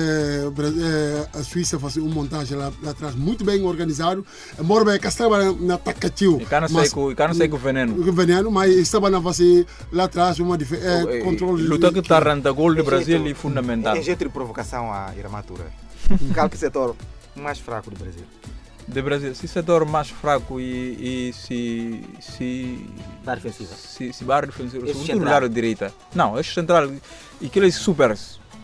A Suíça faz uma montagem lá atrás muito bem organizado. Embora que estava na tacatiu. E cá não sei com o veneno. O veneno, mas estava na fase lá atrás. Uma controle. Luta que está rando gol do Brasil é fundamental. Tem jeito de provocação à Iramatura. Qual que é o setor mais fraco do Brasil? Do Brasil, se setor mais fraco e se barra defensiva. Se barra defensiva, sobretudo no lado direita. Não, esse central e aquele super.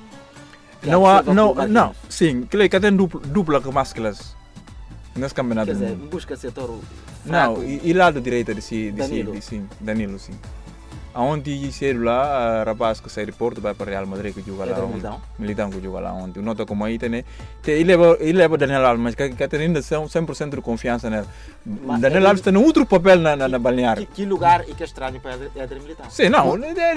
Não, sim, aquele que tem dupla com máscaras nesse campeonato. Quer dizer, busca setor fraco. Não, e lado direita de Danilo, sim. Aonde cedo lá, rapaz que sai de Porto vai para Real Madrid que joga lá. Militão que joga lá ontem. Nota como aí tem, ele leva Daniel Alves, mas que tem ainda 100% de confiança nele. Daniel Alves tem outro papel na balneário. Que lugar e que é estranho para Éder Militão? Sim, não,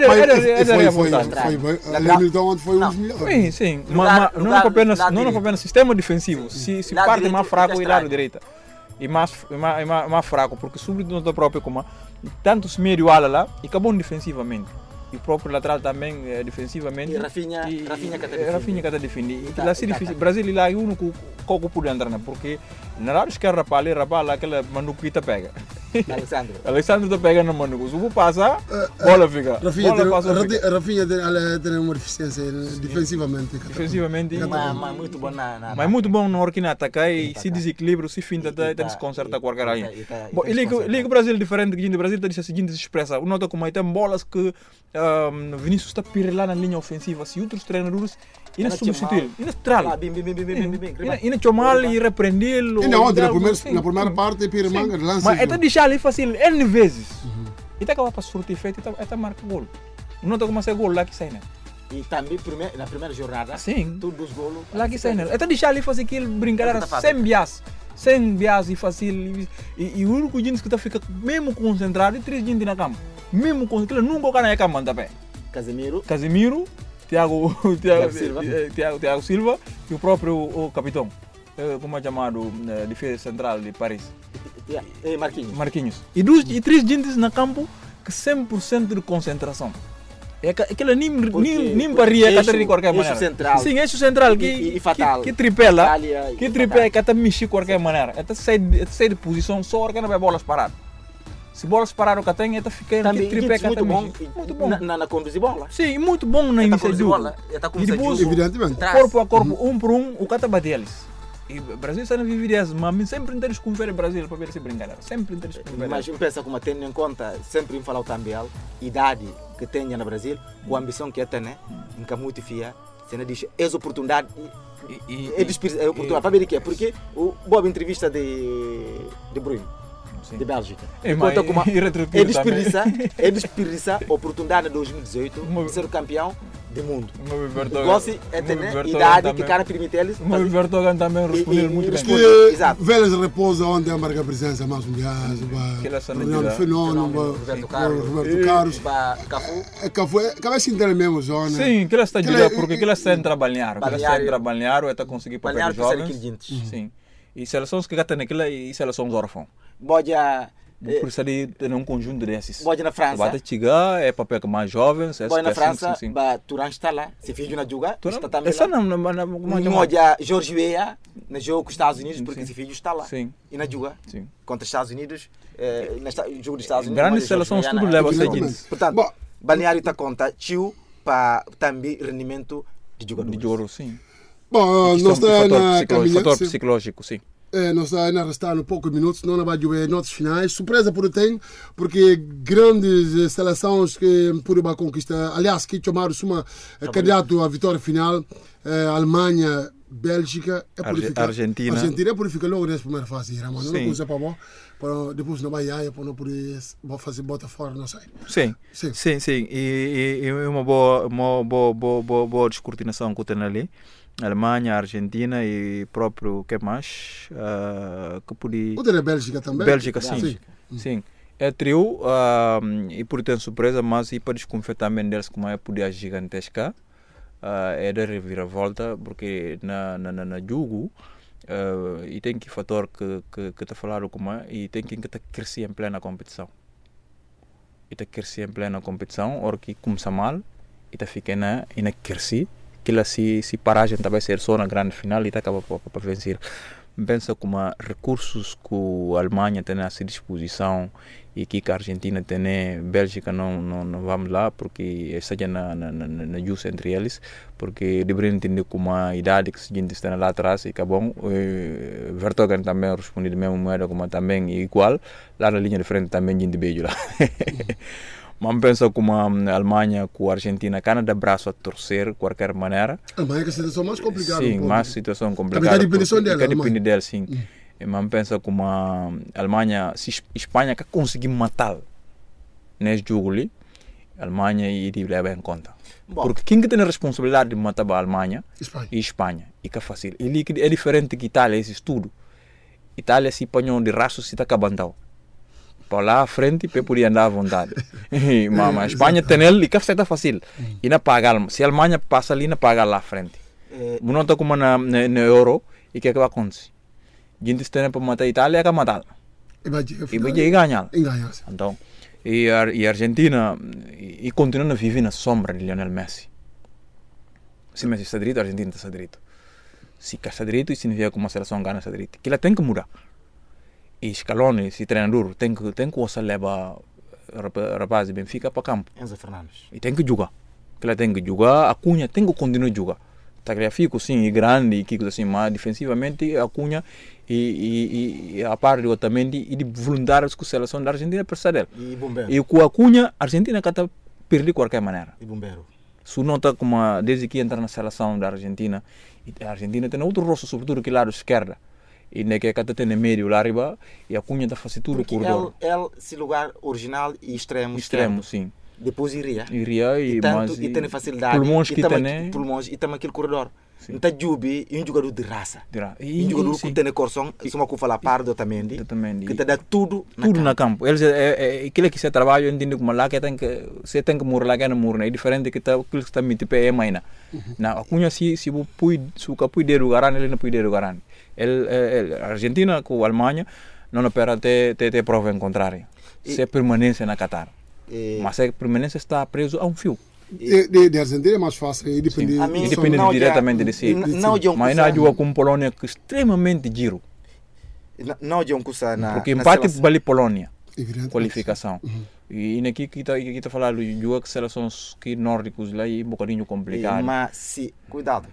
Militão onde foi um dos melhores. Sim, não é papel no sistema defensivo. Se parte mais fraco e lado direita. E mais fraco, porque sobretudo na própria como tanto se meio ala lá e acabou defensivamente. E o próprio lateral também defensivamente. E Rafinha que está defendendo. E lá se difícil. Brasil lá é o único que pode entrar, porque na lado esquerda rapaz aquela manuco que pega. Alexandre está pega na manuco. Se você passar, bola fica. Rafinha tem uma deficiência defensivamente. Mas muito bom mas muito bom na hora que ataca e se desequilibra, se finta, até desconcerta qualquer área. Ele que o Brasil é diferente do Brasil, está a seguinte se expressa. Nota como aí tem bolas que Vinícius está a lá na linha ofensiva, se outros treinadores e não substituir, e não trala. E não chamar e repreendê-lo. E na primeira parte, Pirmanga lança. Mas é deixar ali fácil N vezes. E está acabando para sortir feito e está marca gol. Não está como a ser gol lá que sai, né? E também na primeira jornada, todos os golos. Lá que sai, né? É deixar ali fazer aquele brincadeira sem bias e fácil. E o único gente que está fica mesmo concentrado e 3 gente na cama. Mesmo concentrado, nunca o cara na cama também. Casemiro, Thiago Silva e o próprio capitão, como é chamado, defesa central de Paris. Marquinhos. E 3 gente na campo que 100% de concentração. É aquela nem paria que de qualquer maneira. Sim, eixo central que tripela, que até mexe de qualquer maneira. Até sai de posição só que não vai bolas paradas. Se bolas paradas que tem, até fica que tripé que até muito bom na conduzir bola. Sim, muito bom na iniciativa. E depois, corpo a corpo, por um, o cara bate eles. E o Brasil está na viver mas sempre temos que conferir o Brasil para ver se brincadeira. Sempre temos que conferir. Mas pensa como tendo em conta, sempre em falar também, a idade que tem no Brasil, com a ambição que tem, em que muito fia, se não diz, é oportunidade para ver o que é. Porque o boa entrevista de Bruno, de Bélgica, conta como é desperdiçar a oportunidade de 2018 de ser o campeão do mundo. O gosto é ter idade que cara permite eles. Mas o Bertogan também respondeu muito bem. Exato. Velhas repousa onde a marca presença mais um viagem. O Fenômeno, Roberto Carlos. Cafu. Cabeça inteira mesmo, zona. Sim, que ela está a ajudar porque ela está a trabalhar. Ela está a trabalhar, ela está a conseguir papéis jovens. Sim. E seleções que gastam naquela e seleções órfãos. Por isso ali tem um conjunto desses. Pode na França. Bate chegar, é papel mais jovens. Pode na França, Turan está lá. Se filho na juga, está também lá. Pode Jorge Weah, no jogo com os Estados Unidos, porque esse filho está lá. Sim. E na juga, contra os Estados Unidos, no jogo dos Estados Unidos. Grandes seleções tudo leva a seguir. Portanto, Balneário está conta, tio, para também rendimento de jogadores. De jogador, sim. Bom, nós estamos na caminhada. Fator psicológico, sim. Nós estamos a restar um poucos minutos, não vai jogar notas finais. Surpresa por tem, porque grandes seleções que por conquistar, aliás, que chamaram uma candidato à vitória final, Alemanha, Bélgica, Argentina é purificar logo nessa primeira fase, Ramon. Não coisa para bom, depois não vai para não poder fazer bota fora, não sei. Sim. E uma boa descortinação que tem ali. Alemanha, Argentina e próprio, que mais? Que podia... O da Bélgica também? Bélgica, sim. Sim. É trio, e por ter surpresa, mas e para desconfiar também deles como é poder gigantesca, é de reviravolta, porque na jogo, e tem que fator que te falaram como é, e tem que crescer em plena competição. E te crescer em plena competição, or que começa mal, e te fica na crescer, que lá se paragem também ser só na grande final e te acaba para vencer. Pensa como recursos que a Alemanha tem à sua disposição e que a Argentina tem, Bélgica não vamos lá porque seja na justa entre eles, porque deveriam entender como a idade que a gente está lá atrás e que é bom. Vertonghen também responde da mesma moeda como também igual, lá na linha de frente também a gente veio lá. Mas pensa como a Alemanha com a Argentina, cada braço a torcer de qualquer maneira. A Alemanha é a situação mais complicada. Sim, mais situação complicada. Depende dela, sim. Mas pensa como a Alemanha, se a Espanha que conseguir matar nesse jogo ali, a Alemanha iria levar em conta. Bom. Porque quem que tem a responsabilidade de matar a Alemanha e Espanha. E que é fácil. É diferente que Itália, esse estudo. Itália se põe de raço se está acabando. Para lá à frente, para poder andar à vontade. Mas a Espanha tem ele e que está fácil. E não paga, se a Alemanha passa ali, não paga lá à frente. Não está como na Euro, e o que vai acontecer? A gente tem para matar a Itália, é que matar. E vai ganhar. Então, e a Argentina e continua a viver na sombra de Lionel Messi. Se Messi está direito, a Argentina está direito. Se está direito, significa que uma seleção ganha está direito. Que ela tem que mudar. E Scaloni, esse treinador, tem que levar rapaz de Benfica para campo. Enzo Fernandes. E tem que jogar. Ela tem que jogar, a Cunha tem que continuar a jogar. Tagliafico, sim, e grande, e que assim, mas defensivamente a Cunha e a parte do Otamendi e de voluntários com a seleção da Argentina precisa dele. E com a Cunha, a Argentina está perdendo de qualquer maneira. E Bombeiro. Se nota como desde que entra na seleção da Argentina, a Argentina tem outro rosto, sobretudo que lado esquerda. E nem que a tem no meio lá arriba e a Cunha está fazendo tudo o corredor. Ele se lugar original e extremo. Extremo, sim. Depois iria e tem facilidade. Pulmões que tem. Pulmões e também aquele corredor. Então, Jubi é um jogador de raça. Um jogador que tem coração, se uma coisa lá par do Otamendi, que te dá tudo na campo. Eles aquilo que você trabalha, eu entendo como lá que você tem que morrer lá que não morrer. É diferente que aquilo que está me tipo é mais na. A Cunha se o capui de lugar, ele não pode de lugar. A Argentina com a Alemanha não opera até prova em contrário. Se é permanência na Qatar. Mas a permanência está preso a um fio. De Argentina é mais fácil. Depende diretamente de si. Mas não joga com Polônia que é extremamente giro. Não de porque empate vale Polônia. Qualificação. E aqui que está falando joga com seleções que nórdicos lá e um bocadinho complicado. Mas cuidado.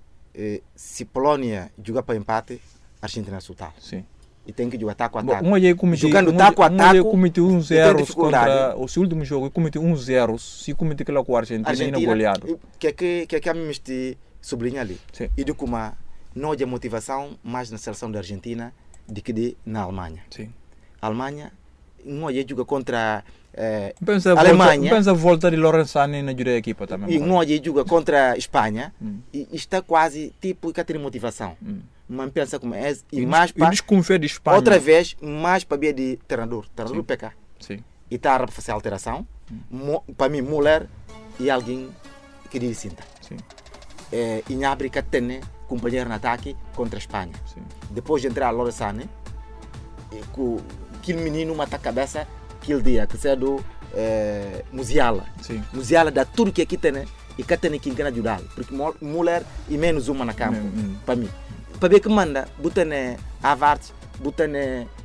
Se Polônia jogar para empate, a Argentina é soltar. Sim. E tem que jogar taco a taco. Jogando taco a taco, cometeu 1-0 contra o seu último jogo. Cometeu 1-0. Se cometeu aquela com a Argentina, e não goleado. Que a mim me sublinha ali. Sim. E de como não há motivação mais na seleção da Argentina do que na Alemanha. Sim. A Alemanha não ia jogar contra a Alemanha. Pensa a volta de Lorenzani na equipa também. E não ia jogar contra a Espanha. E está quase tipo que tem motivação. Mas pensa como é e mais para desconfia de Espanha. Outra vez mais para ver de treinador PK. Sim. E está a fazer alteração. Para mim Müller e alguém que diz cinta. Sim. E abre que tem companheiro no ataque contra a Espanha. Sim. Depois de entrar a Lorenzani, com aquele menino mata a cabeça aquele dia que é do Musiala. Sim. Musiala dá tudo que aqui tem e que tem quem quer ajudá-lo. Porque Müller e menos uma na campo. Para mim. Para ver que manda, botando Havertz, botando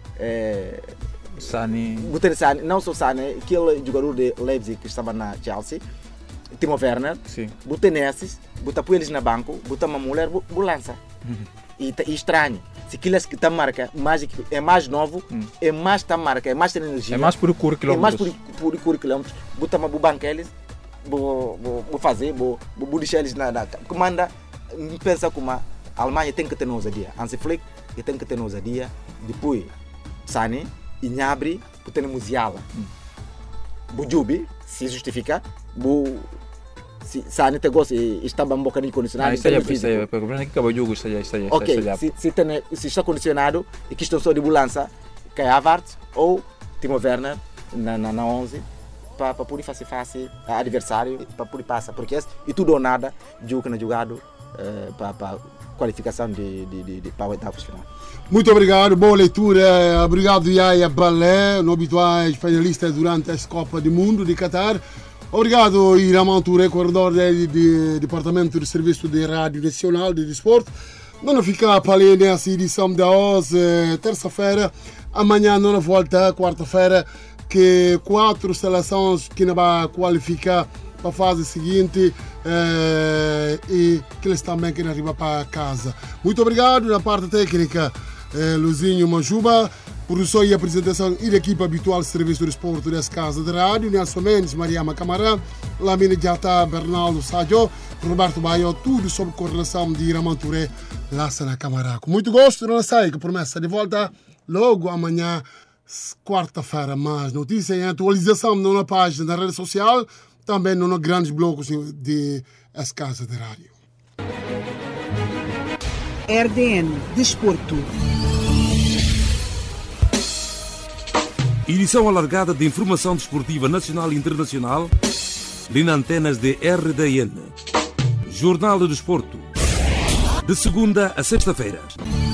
Sani, não só Sani, aquele jogador de Leipzig que estava na Chelsea, Timo Werner, botando esses, bota eles na banco, bota uma mulher, lança. E estranho. Se aquilo que está marca é mais novo, é mais está marca, é mais tem energia. É mais por currículo. É mais por currículo. Bota uma banca eles, vou fazer, vou deixar eles na comanda, pensa como a Alemanha tem que ter ousadia. Hansi Flick tem que ter ousadia. Depois, Sani, Inhabri, tem Musiala. Bujubi, se justifica. se a gente gosta e está bem um bocadinho condicionado. Isso é, porque o que acaba o jogo, isso é. Ok, se está condicionado e que estão só de balança, que é Havertz ou Timo Werner na 11, para poder fazer face a adversário, para poder passar, porque e tudo ou nada, jogo na jogado para qualificação para o oitavo final. Muito obrigado, boa leitura. Obrigado, Yaya Balé, no habituais finalista durante a Copa do Mundo de Qatar. Obrigado, Iraman Touré, coordenador do Departamento de Serviço de Rádio Nacional de Desporto. Não fica para ler nessa edição da hoje, terça-feira. Amanhã, não volta, quarta-feira, que 4 seleções que não vão qualificar para a fase seguinte e que eles também querem arribar para casa. Muito obrigado. Na parte técnica, Luzinho Majuba, produção e apresentação e da equipe habitual do Serviço de Desporto dessa casa de rádio, Nelson Mendes, Mariama Camarã, Lamine Diata, Bernardo Sadio, Roberto Baio, tudo sob coordenação de Iraman Touré, lá na Camarã. Com muito gosto, não sai, que promessa de volta logo amanhã, quarta-feira. Mais notícias e atualização na página da rede social, também nos grandes blocos de as casas de rádio. RDN Desporto. Edição alargada de informação desportiva nacional e internacional, na antenas de RDN. Jornal do Desporto. De segunda a sexta-feira.